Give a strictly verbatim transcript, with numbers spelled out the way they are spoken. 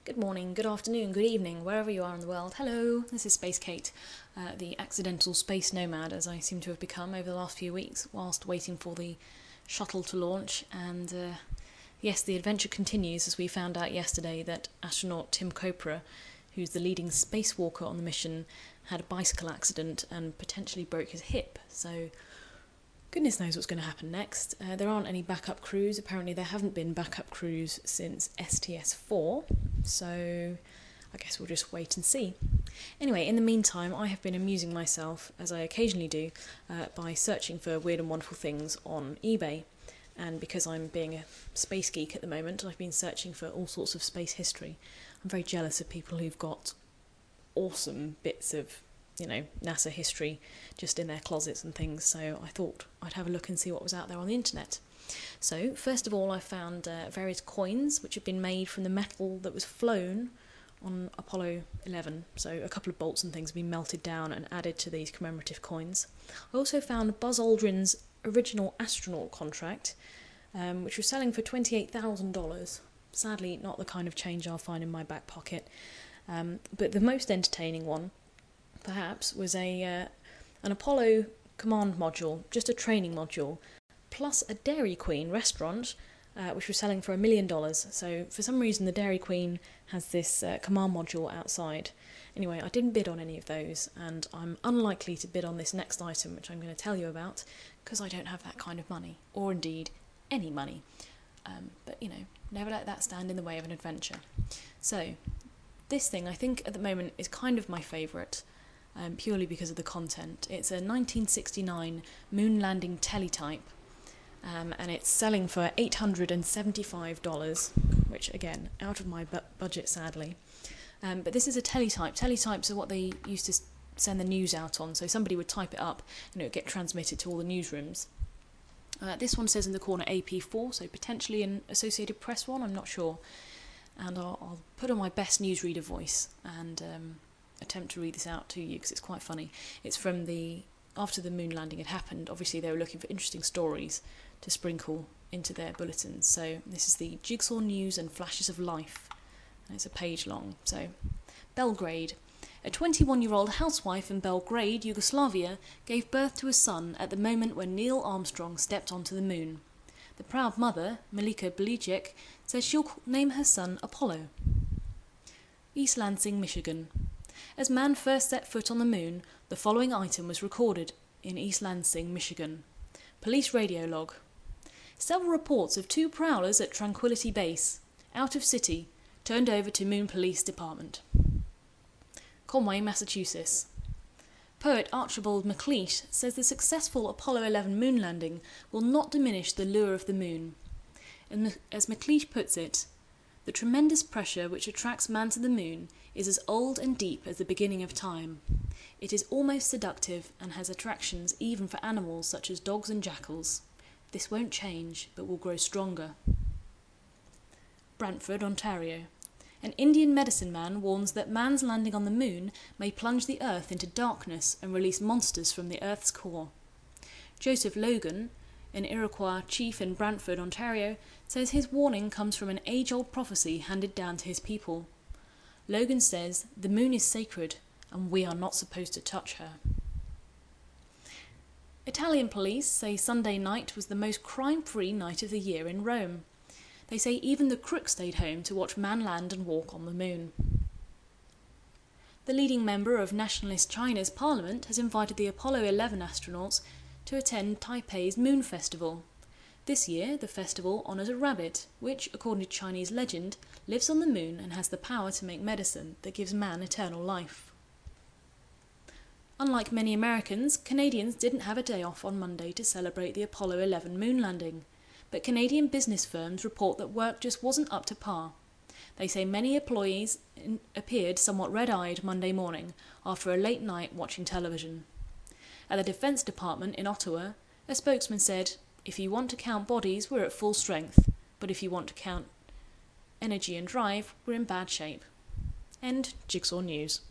Good morning, good afternoon, good evening, wherever you are in the world. Hello, this is Space Kate, uh, the accidental space nomad, as I seem to have become over the last few weeks, whilst waiting for the shuttle to launch. And uh, yes, the adventure continues, as we found out yesterday that astronaut Tim Kopra, who's the leading spacewalker on the mission, had a bicycle accident and potentially broke his hip. So goodness knows what's going to happen next. Uh, there aren't any backup crews. Apparently there haven't been backup crews since S T S four, so I guess we'll just wait and see. Anyway, in the meantime, I have been amusing myself, as I occasionally do, uh, by searching for weird and wonderful things on eBay. And because I'm being a space geek at the moment, I've been searching for all sorts of space history. I'm very jealous of people who've got awesome bits of, you know, NASA history just in their closets and things, so I thought I'd have a look and see what was out there on the internet. So, first of all, I found uh, various coins which had been made from the metal that was flown on Apollo eleven, so a couple of bolts and things have been melted down and added to these commemorative coins. I also found Buzz Aldrin's original astronaut contract, um, which was selling for twenty-eight thousand dollars. Sadly, not the kind of change I'll find in my back pocket. Um, but the most entertaining one, perhaps, was a uh, an Apollo command module, just a training module, plus a Dairy Queen restaurant, uh, which was selling for a million dollars. So for some reason the Dairy Queen has this uh, command module outside. Anyway, I didn't bid on any of those, and I'm unlikely to bid on this next item, which I'm going to tell you about, because I don't have that kind of money, or indeed any money. Um, but, you know, never let that stand in the way of an adventure. So, this thing, I think, at the moment is kind of my favourite. Um, purely because of the content. It's a nineteen sixty-nine moon landing teletype, um, and it's selling for eight hundred seventy-five dollars, which, again, out of my bu- budget, sadly. Um, but this is a teletype. Teletypes are what they used to send the news out on, so somebody would type it up and it would get transmitted to all the newsrooms. Uh, this one says in the corner A P four, so potentially an Associated Press one, I'm not sure. And I'll, I'll put on my best newsreader voice and Um, attempt to read this out to you because it's quite funny. It's from the after the moon landing had happened. Obviously they were looking for interesting stories to sprinkle into their bulletins, so this is the Jigsaw News and Flashes of Life, and it's a page long. So, Belgrade. A twenty-one-year-old housewife in Belgrade, Yugoslavia, gave birth to a son at the moment when Neil Armstrong stepped onto the moon. The proud mother, Malika Bilicek, says she'll name her son Apollo. East Lansing, Michigan. As man first set foot on the moon, the following item was recorded in East Lansing, Michigan. Police radio log. Several reports of two prowlers at Tranquility Base, out of city, turned over to Moon Police Department. Conway, Massachusetts. Poet Archibald MacLeish says the successful Apollo eleven moon landing will not diminish the lure of the moon. And as MacLeish puts it, the tremendous pressure which attracts man to the moon is as old and deep as the beginning of time. It is almost seductive and has attractions even for animals such as dogs and jackals. This won't change, but will grow stronger. Brantford, Ontario. An Indian medicine man warns that man's landing on the moon may plunge the earth into darkness and release monsters from the earth's core. Joseph Logan, an Iroquois chief in Brantford, Ontario, says his warning comes from an age-old prophecy handed down to his people. Logan says, the moon is sacred, and we are not supposed to touch her. Italian police say Sunday night was the most crime-free night of the year in Rome. They say even the crook stayed home to watch man land and walk on the moon. The leading member of Nationalist China's parliament has invited the Apollo eleven astronauts to attend Taipei's Moon Festival. This year, the festival honours a rabbit, which, according to Chinese legend, lives on the moon and has the power to make medicine that gives man eternal life. Unlike many Americans, Canadians didn't have a day off on Monday to celebrate the Apollo eleven moon landing, but Canadian business firms report that work just wasn't up to par. They say many employees in- appeared somewhat red-eyed Monday morning after a late night watching television. At the Defence Department in Ottawa, a spokesman said, if you want to count bodies, we're at full strength, but if you want to count energy and drive, we're in bad shape. End Jigsaw News.